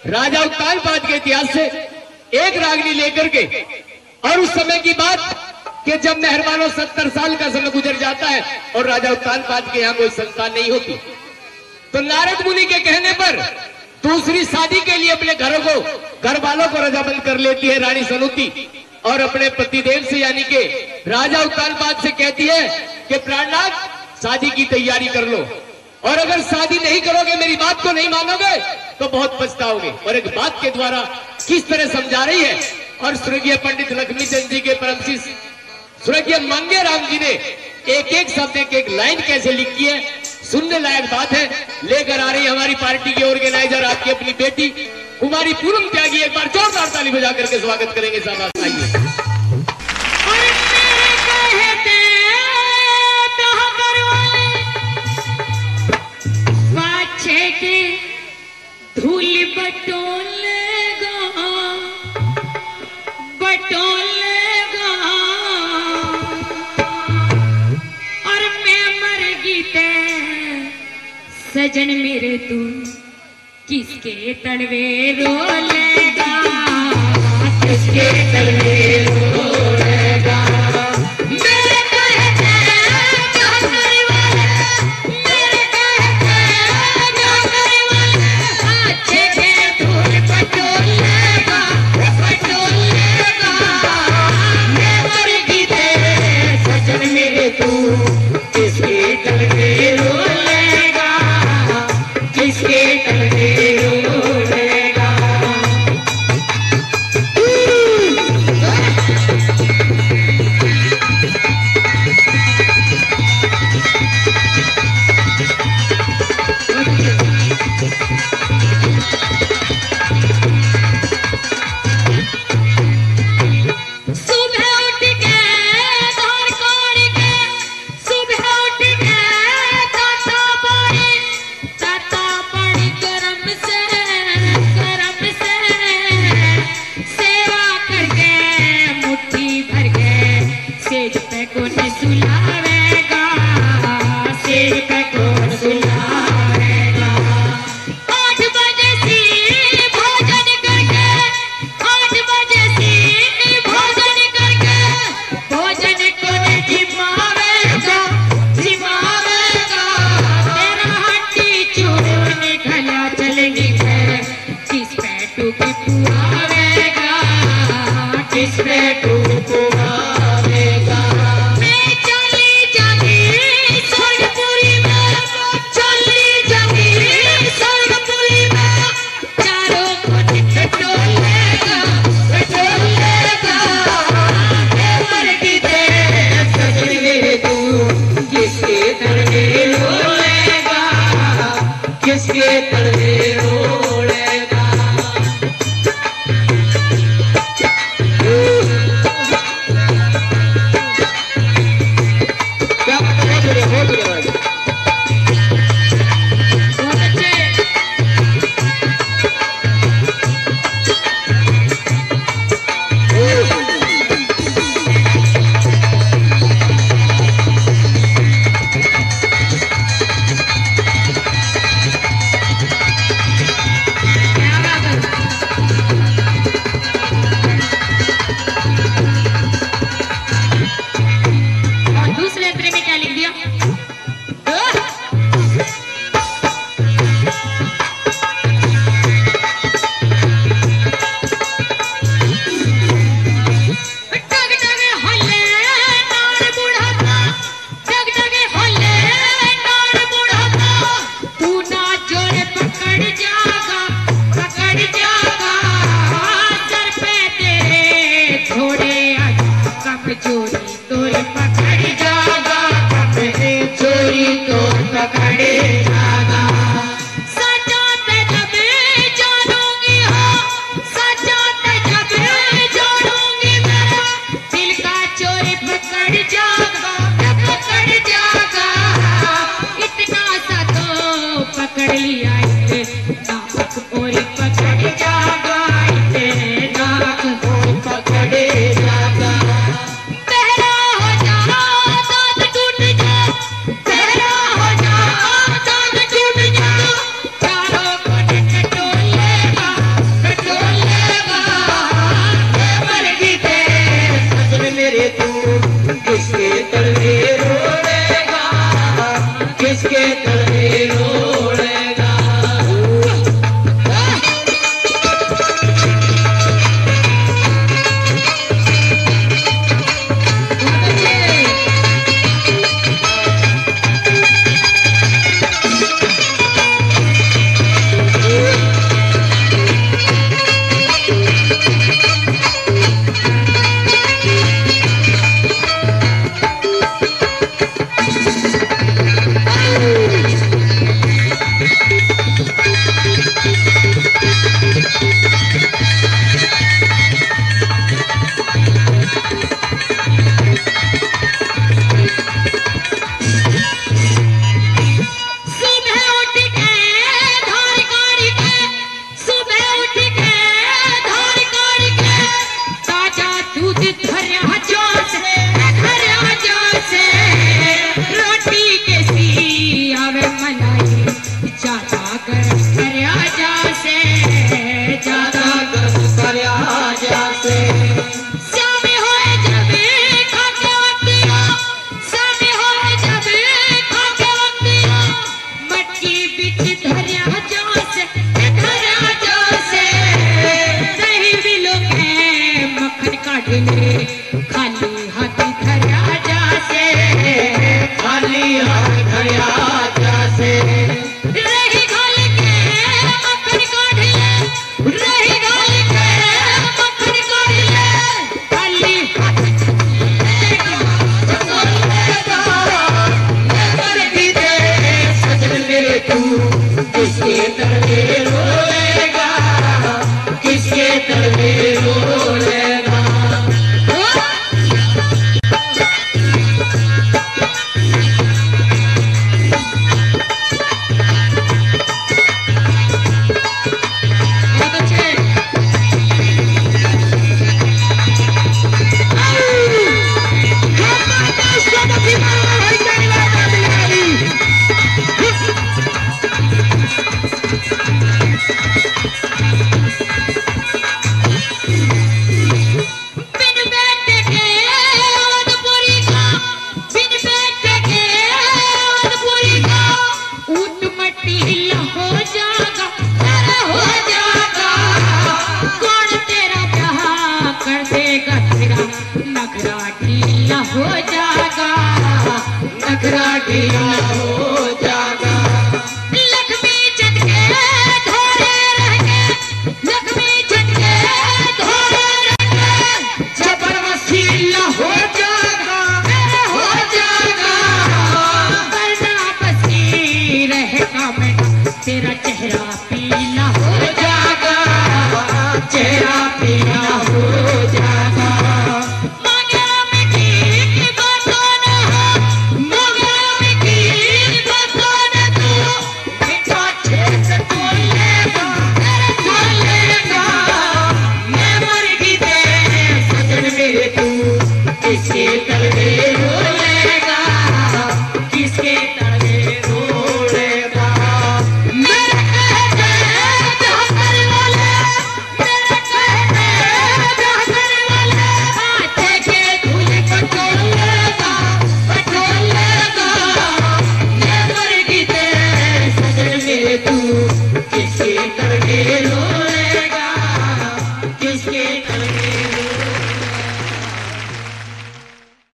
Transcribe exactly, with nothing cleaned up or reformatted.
राजा उत्तानपाद के इतिहास से एक रागनी लेकर के, और उस समय की बात कि जब मेहरबानों सत्तर साल का समय गुजर जाता है और राजा उत्तानपाद के यहाँ कोई संतान नहीं होती, तो नारद मुनि के कहने पर दूसरी शादी के लिए अपने घरों को, घर वालों को रजामंद कर लेती है रानी सनुती, और अपने पतिदेव से यानी कि राजा उत्तानपाद से कहती है कि प्राणनाथ शादी की तैयारी कर लो, और अगर शादी नहीं करोगे, मेरी बात को नहीं मानोगे तो बहुत पछताओगे। और एक बात के द्वारा किस तरह समझा रही है, और स्वर्गीय पंडित लक्ष्मीचंद जी के परम शिष्य स्वर्गीय मंगे राम जी ने एक एक शब्द एक एक लाइन कैसे लिखी है, सुनने लायक बात है। लेकर आ रही हमारी पार्टी के ऑर्गेनाइजर आपकी अपनी बेटी कुमारी पूनम त्यागी, एक बार जोरदार ताली बजा करके स्वागत करेंगे। साहब आइए। धूल बटोलेगा बटोलेगा और मैं मर गीते सजन मेरे तू किसके तड़वे रोलेगा, किसके तड़वे रोलेगा। किस पे तू